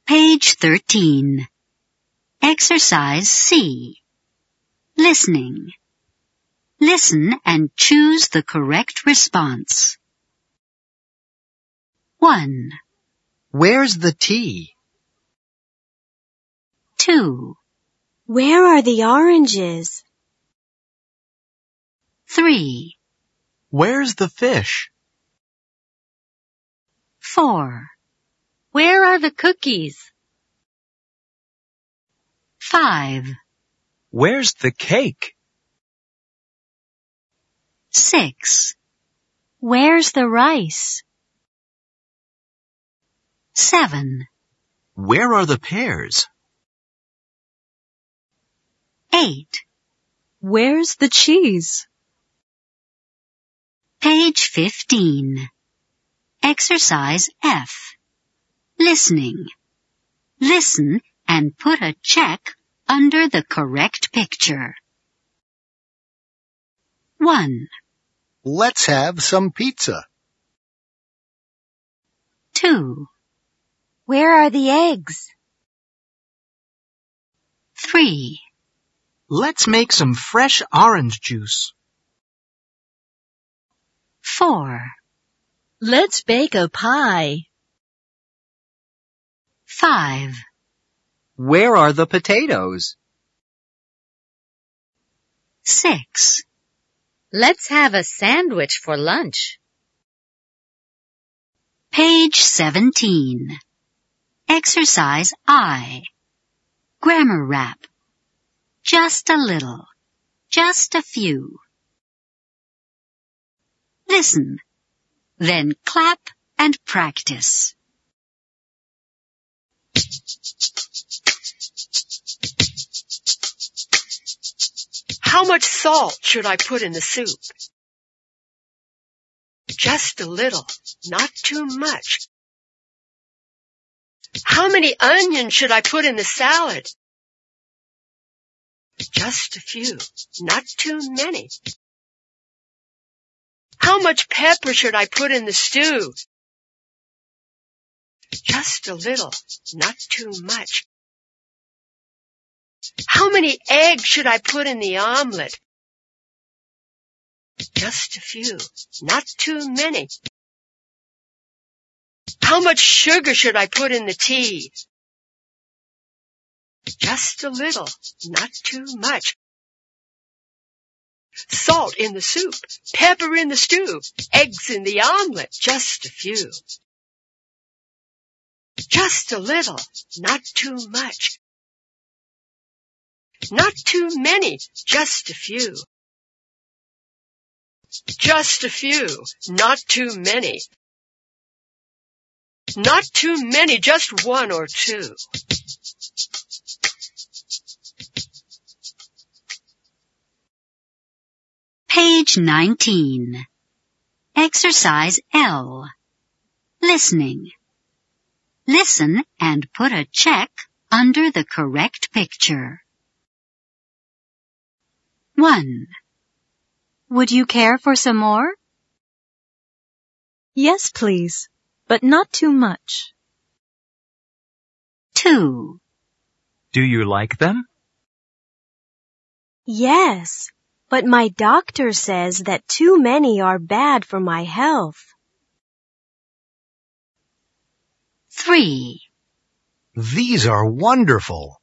Page 13. Exercise C. Listening. Listen and choose the correct response. 1, Where's the tea? 2, Where are the oranges? 3, Where's the fish? 4, Where are the cookies? 5, Where's the cake? 6, Where's the rice? 7, Where are the pears? 8. Where's the cheese? Page 15. Exercise F. Listening. Listen and put a check under the correct picture. 1, Let's have some pizza. 2, Where are the eggs? 3, Let's make some fresh orange juice. 4, Let's bake a pie. 5, Where are the potatoes? 6, Let's have a sandwich for lunch. Page 17. Exercise I. Grammar rap. Just a little. Just a few. Listen. Then clap and practice. How much salt should I put in the soup? Just a little, not too much. How many onions should I put in the salad? Just a few, not too many. How much pepper should I put in the stew? Just a little, not too much. How many eggs should I put in the omelet? Just a few, not too many. How much sugar should I put in the tea? Just a little, not too much. Salt in the soup, pepper in the stew, eggs in the omelet, just a few. Just a little, not too much. Not too many, just a few. Just a few, not too many. Not too many, just one or two. Page 19. Exercise L. Listening. Listen and put a check under the correct picture. 1, Would you care for some more? Yes, please, but not too much. 2, Do you like them? Yes, but my doctor says that too many are bad for my health. 3, These are wonderful.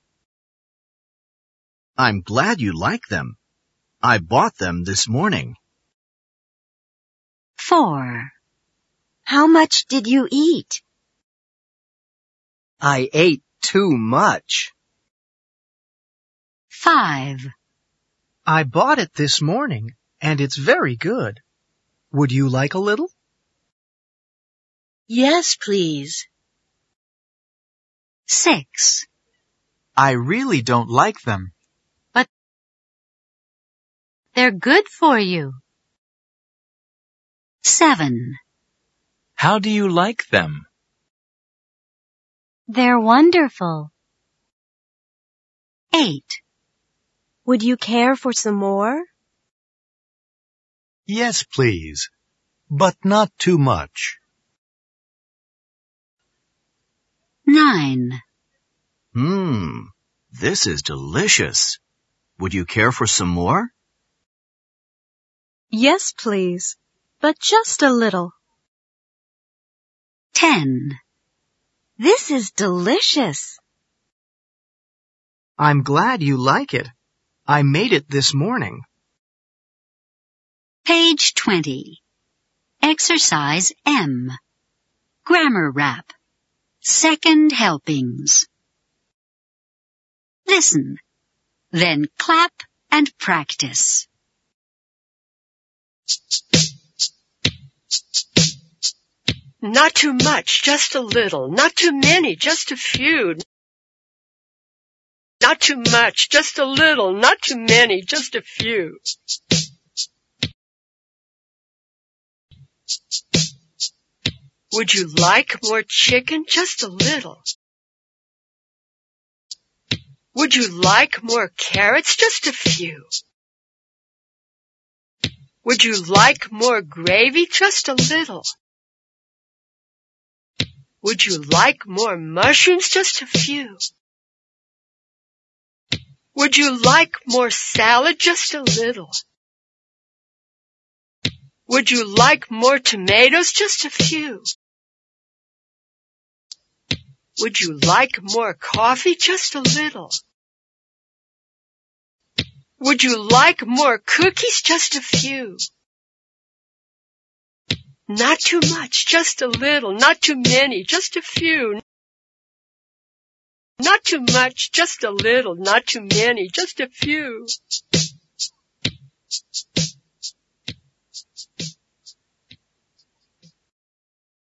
I'm glad you like them. I bought them this morning. 4, How much did you eat? I ate too much. 5, I bought it this morning, and it's very good. Would you like a little? Yes, please. 6, I really don't like them. They're good for you. 7, How do you like them? They're wonderful. 8, Would you care for some more? Yes, please, but not too much. 9, This is delicious. Would you care for some more? Yes, please, but just a little. 10. This is delicious. I'm glad you like it. I made it this morning. Page 20. Exercise M. Grammar Rap. Second helpings. Listen, then clap and practice. Not too much, just a little. Not too many, just a few. Not too much, just a little. Not too many, just a few. Would you like more chicken? Just a little. Would you like more carrots? Just a few. Would you like more gravy? Just a little. Would you like more mushrooms? Just a few. Would you like more salad? Just a little. Would you like more tomatoes? Just a few. Would you like more coffee? Just a little. Would you like more cookies? Just a few. Not too much, just a little. Not too many, just a few. Not too much, just a little. Not too many, just a few.